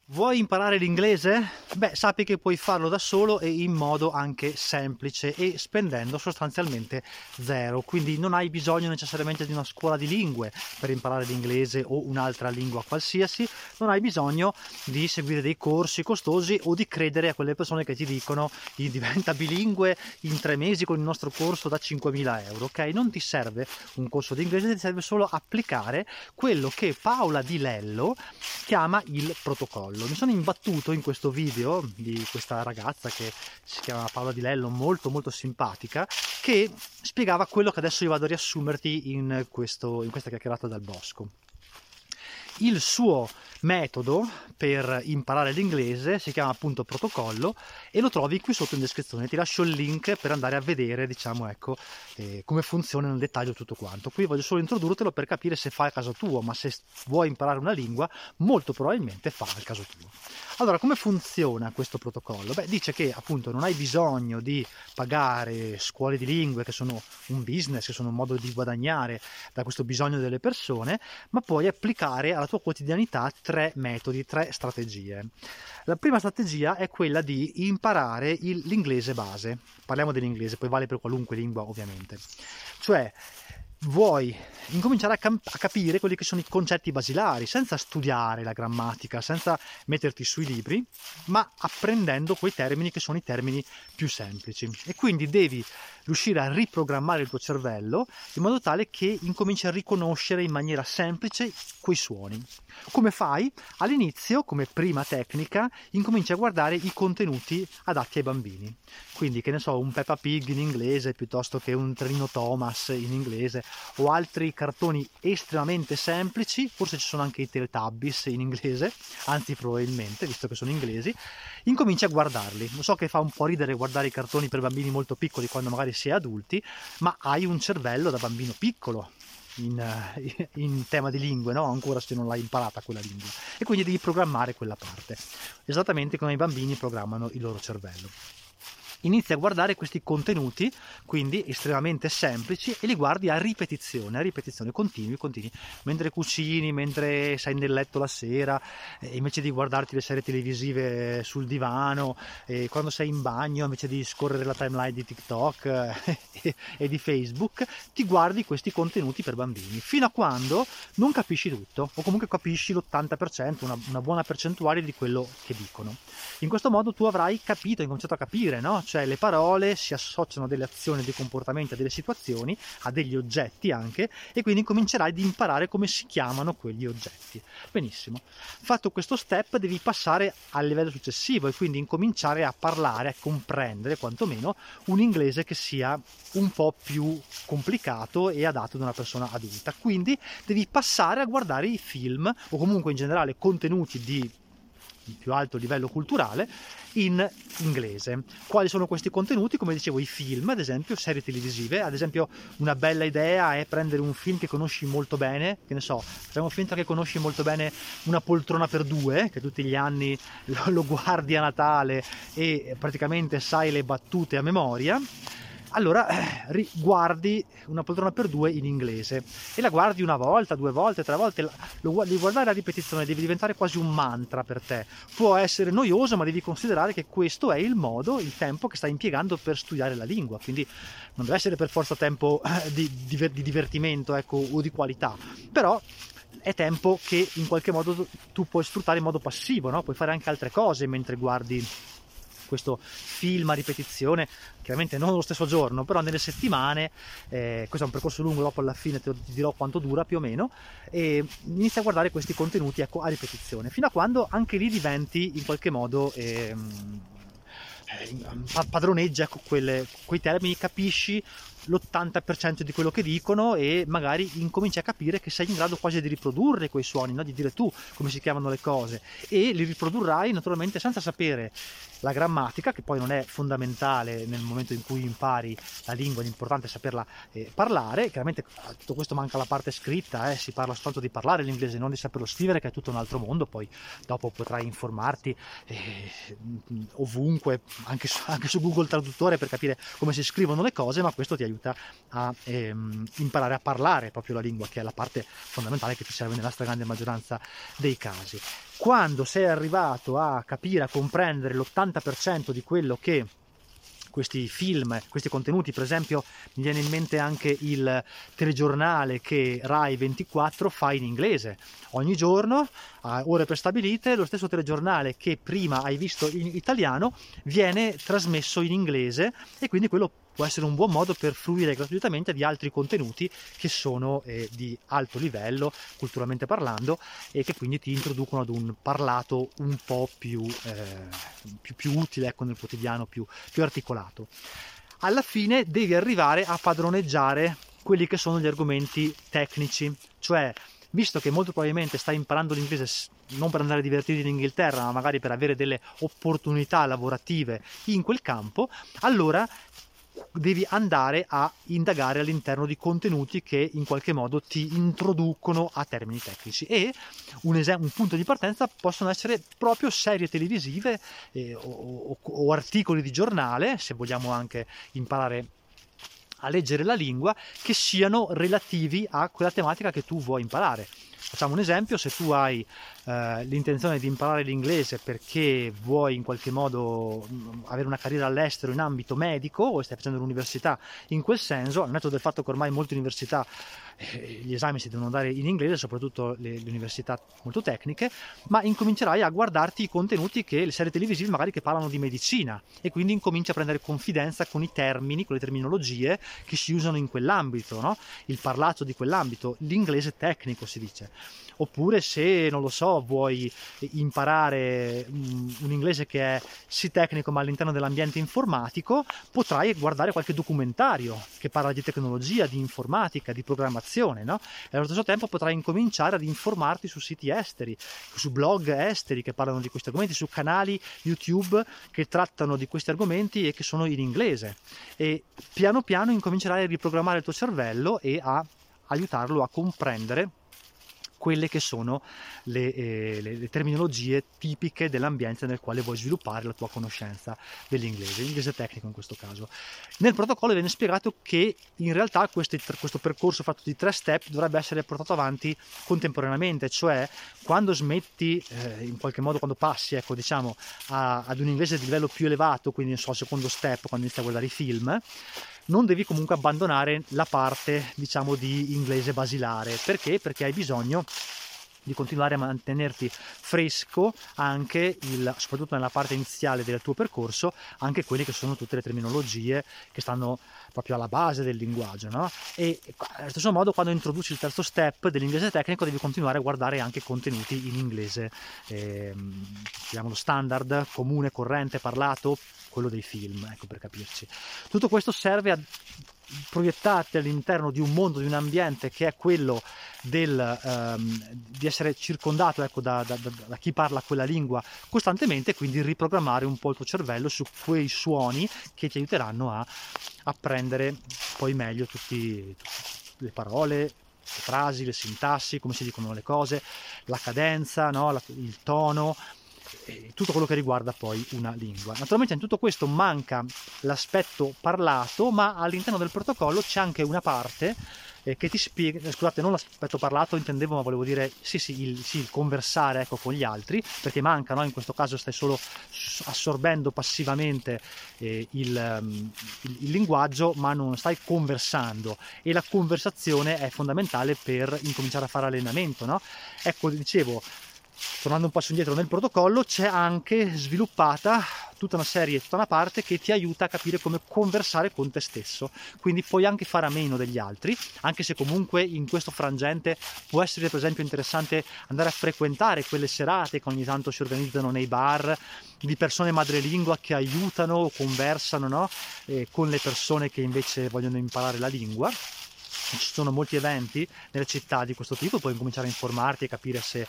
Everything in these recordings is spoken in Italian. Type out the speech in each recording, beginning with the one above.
Vuoi imparare l'inglese? Beh, sappi che puoi farlo da solo e in modo anche semplice e spendendo sostanzialmente zero, quindi non hai bisogno necessariamente di una scuola di lingue per imparare l'inglese o un'altra lingua qualsiasi, non hai bisogno di seguire dei corsi costosi o di credere a quelle persone che ti dicono diventa bilingue in 3 mesi con il nostro corso da 5.000 euro, ok? Non ti serve un corso di inglese, ti serve solo applicare quello che Paola Di Lello chiama il protocollo. Mi sono imbattuto in questo video di questa ragazza che si chiama Paola Di Lello, molto molto simpatica, che spiegava quello che adesso io vado a riassumerti in questa chiacchierata dal bosco. Il suo metodo per imparare l'inglese si chiama appunto protocollo e lo trovi qui sotto in descrizione. Ti lascio il link per andare a vedere, diciamo, ecco, come funziona nel dettaglio tutto quanto. Qui voglio solo introdurtelo per capire se fa il caso tuo, ma se vuoi imparare una lingua molto probabilmente fa il caso tuo. Allora, come funziona questo protocollo? Beh, dice che appunto non hai bisogno di pagare scuole di lingue che sono un business, che sono un modo di guadagnare da questo bisogno delle persone, ma puoi applicare alla tua quotidianità 3 metodi, 3 strategie. La prima strategia è quella di imparare l'inglese base. Parliamo dell'inglese, poi vale per qualunque lingua ovviamente. Cioè, vuoi incominciare a capire quelli che sono i concetti basilari, senza studiare la grammatica, senza metterti sui libri, ma apprendendo quei termini che sono i termini più semplici. E quindi devi riuscire a riprogrammare il tuo cervello in modo tale che incominci a riconoscere in maniera semplice quei suoni. Come fai? All'inizio, come prima tecnica, incominci a guardare i contenuti adatti ai bambini. Quindi, che ne so, un Peppa Pig in inglese piuttosto che un Trenino Thomas in inglese o altri cartoni estremamente semplici, forse ci sono anche i Teletubbies in inglese, anzi probabilmente, visto che sono inglesi, incominci a guardarli. Lo so che fa un po' ridere guardare i cartoni per bambini molto piccoli quando magari si è adulti, ma hai un cervello da bambino piccolo in tema di lingue, no? Ancora se non l'hai imparata quella lingua, e quindi devi programmare quella parte, esattamente come i bambini programmano il loro cervello. Inizia a guardare questi contenuti, quindi estremamente semplici, e li guardi a ripetizione, continui, mentre cucini, mentre sei nel letto la sera, invece di guardarti le serie televisive sul divano, quando sei in bagno, invece di scorrere la timeline di TikTok e di Facebook, ti guardi questi contenuti per bambini, fino a quando non capisci tutto, o comunque capisci l'80%, una buona percentuale di quello che dicono. In questo modo tu avrai capito, incominciato a capire, no? Cioè le parole si associano a delle azioni, a dei comportamenti, a delle situazioni, a degli oggetti anche, e quindi comincerai ad imparare come si chiamano quegli oggetti. Benissimo. Fatto questo step devi passare al livello successivo e quindi incominciare a parlare, a comprendere quantomeno un inglese che sia un po' più complicato e adatto ad una persona adulta. Quindi devi passare a guardare i film o comunque in generale contenuti di più alto livello culturale in inglese. Quali sono questi contenuti? Come dicevo, i film, ad esempio, serie televisive. Ad esempio, una bella idea è prendere un film che conosci molto bene, che ne so, facciamo finta che conosci molto bene Una poltrona per due, che tutti gli anni lo guardi a Natale e praticamente sai le battute a memoria. Allora guardi Una poltrona per due in inglese e la guardi una volta, 2 volte, 3 volte, devi guardare a ripetizione, devi diventare quasi un mantra per te. Può essere noioso, ma devi considerare che questo è il modo, il tempo che stai impiegando per studiare la lingua, quindi non deve essere per forza tempo di divertimento, ecco, o di qualità, però è tempo che in qualche modo tu puoi sfruttare in modo passivo, no? Puoi fare anche altre cose mentre guardi questo film a ripetizione, chiaramente non lo stesso giorno, però nelle settimane. Questo è un percorso lungo, dopo alla fine ti dirò quanto dura più o meno, e inizia a guardare questi contenuti, ecco, a ripetizione, fino a quando anche lì diventi in qualche modo padroneggia, ecco, quei termini, capisci l'80% di quello che dicono e magari incominci a capire che sei in grado quasi di riprodurre quei suoni, no? Di dire tu come si chiamano le cose, e li riprodurrai naturalmente senza sapere la grammatica, che poi non è fondamentale nel momento in cui impari la lingua, l'importante è saperla parlare. Chiaramente a tutto questo manca la parte scritta, si parla soltanto di parlare l'inglese, non di saperlo scrivere, che è tutto un altro mondo. Poi dopo potrai informarti ovunque, anche su Google Traduttore, per capire come si scrivono le cose, ma questo ti aiuta aiuta a imparare a parlare proprio la lingua, che è la parte fondamentale che ti serve nella stragrande maggioranza dei casi. Quando sei arrivato a capire, a comprendere l'80% di quello che questi film, questi contenuti, per esempio mi viene in mente anche il telegiornale che Rai 24 fa in inglese ogni giorno a ore prestabilite. Lo stesso telegiornale che prima hai visto in italiano viene trasmesso in inglese, e quindi quello può essere un buon modo per fruire gratuitamente di altri contenuti che sono di alto livello culturalmente parlando, e che quindi ti introducono ad un parlato un po' più utile, ecco, nel quotidiano, più articolato. Alla fine devi arrivare a padroneggiare quelli che sono gli argomenti tecnici, cioè, visto che molto probabilmente stai imparando l'inglese non per andare a divertirti in Inghilterra, ma magari per avere delle opportunità lavorative in quel campo, allora devi andare a indagare all'interno di contenuti che in qualche modo ti introducono a termini tecnici, e un punto di partenza possono essere proprio serie televisive o articoli di giornale, se vogliamo anche imparare a leggere la lingua, che siano relativi a quella tematica che tu vuoi imparare. Facciamo un esempio: se tu hai l'intenzione di imparare l'inglese perché vuoi in qualche modo avere una carriera all'estero in ambito medico, o stai facendo l'università in quel senso, al netto del fatto che ormai molte università gli esami si devono dare in inglese, soprattutto le università molto tecniche, ma incomincerai a guardarti i contenuti, che le serie televisive magari che parlano di medicina, e quindi incominci a prendere confidenza con i termini, con le terminologie che si usano in quell'ambito, no? Il parlato di quell'ambito, l'inglese tecnico si dice. Oppure, se non lo so, vuoi imparare un inglese che è sì tecnico ma all'interno dell'ambiente informatico, potrai guardare qualche documentario che parla di tecnologia, di informatica, di programmazione, no? E allo stesso tempo potrai incominciare ad informarti su siti esteri, su blog esteri che parlano di questi argomenti, su canali YouTube che trattano di questi argomenti e che sono in inglese, e piano piano incomincerai a riprogrammare il tuo cervello e a aiutarlo a comprendere quelle che sono le terminologie tipiche dell'ambiente nel quale vuoi sviluppare la tua conoscenza dell'inglese, l'inglese tecnico in questo caso. Nel protocollo viene spiegato che in realtà questo percorso fatto di 3 step dovrebbe essere portato avanti contemporaneamente, cioè quando smetti, in qualche modo quando passi, ecco, diciamo, ad un inglese di livello più elevato, quindi non so, secondo step, quando inizi a guardare i film, non devi comunque abbandonare la parte, diciamo, di inglese basilare. Perché? Perché hai bisogno di continuare a mantenerti fresco anche soprattutto nella parte iniziale del tuo percorso, anche quelle che sono tutte le terminologie che stanno proprio alla base del linguaggio, no? E allo stesso modo, quando introduci il terzo step dell'inglese tecnico, devi continuare a guardare anche contenuti in inglese, chiamiamolo standard, comune, corrente, parlato, quello dei film, ecco, per capirci. Tutto questo serve a proiettarti all'interno di un mondo, di un ambiente che è quello di essere circondato, ecco, da chi parla quella lingua costantemente, quindi riprogrammare un po' il tuo cervello su quei suoni che ti aiuteranno a apprendere poi meglio tutte le parole, le frasi, le sintassi, come si dicono le cose, la cadenza, no? Il tono, tutto quello che riguarda poi una lingua. Naturalmente in tutto questo manca l'aspetto parlato, ma all'interno del protocollo c'è anche una parte che ti spiega, scusate, non l'aspetto parlato intendevo, ma volevo dire il conversare, ecco, con gli altri, perché manca, no? In questo caso stai solo assorbendo passivamente il linguaggio, ma non stai conversando, e la conversazione è fondamentale per incominciare a fare allenamento, no? Ecco, dicevo, tornando un passo indietro nel protocollo, c'è anche sviluppata tutta una parte che ti aiuta a capire come conversare con te stesso, quindi puoi anche fare a meno degli altri, anche se comunque in questo frangente può essere per esempio interessante andare a frequentare quelle serate che ogni tanto si organizzano nei bar di persone madrelingua che aiutano o conversano, no? Con le persone che invece vogliono imparare la lingua. Ci sono molti eventi nelle città di questo tipo, puoi cominciare a informarti e capire se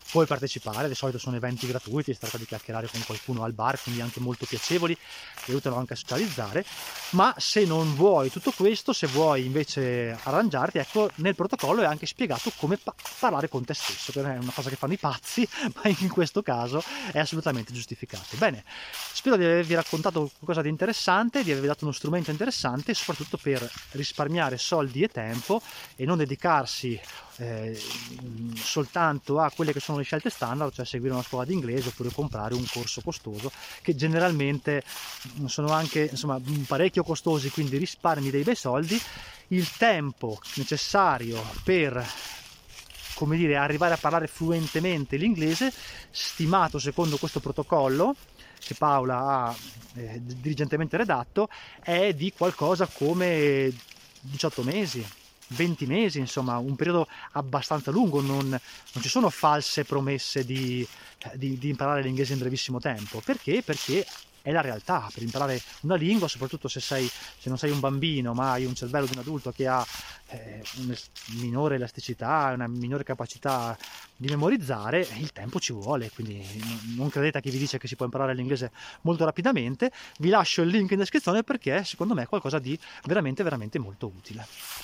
puoi partecipare, di solito sono eventi gratuiti, si tratta di chiacchierare con qualcuno al bar, quindi anche molto piacevoli, che aiutano anche a socializzare. Ma se non vuoi tutto questo, se vuoi invece arrangiarti, ecco, nel protocollo è anche spiegato come parlare con te stesso, che è una cosa che fanno i pazzi, ma in questo caso è assolutamente giustificato. Bene, spero di avervi raccontato qualcosa di interessante, di avervi dato uno strumento interessante, soprattutto per risparmiare soldi e tempo e non dedicarsi soltanto a quelle che sono le scelte standard, cioè seguire una scuola di inglese oppure comprare un corso costoso, che generalmente sono anche, insomma, parecchio costosi, quindi risparmi dei bei soldi. Il tempo necessario per, come dire, arrivare a parlare fluentemente l'inglese, stimato secondo questo protocollo che Paola ha diligentemente redatto, è di qualcosa come 18 mesi, 20 mesi, insomma un periodo abbastanza lungo. Non ci sono false promesse di imparare l'inglese in brevissimo tempo. Perché? Perché è la realtà. Per imparare una lingua, soprattutto se non sei un bambino ma hai un cervello di un adulto che ha una minore elasticità, una minore capacità di memorizzare, il tempo ci vuole, quindi non credete a chi vi dice che si può imparare l'inglese molto rapidamente. Vi lascio il link in descrizione perché secondo me è qualcosa di veramente molto utile.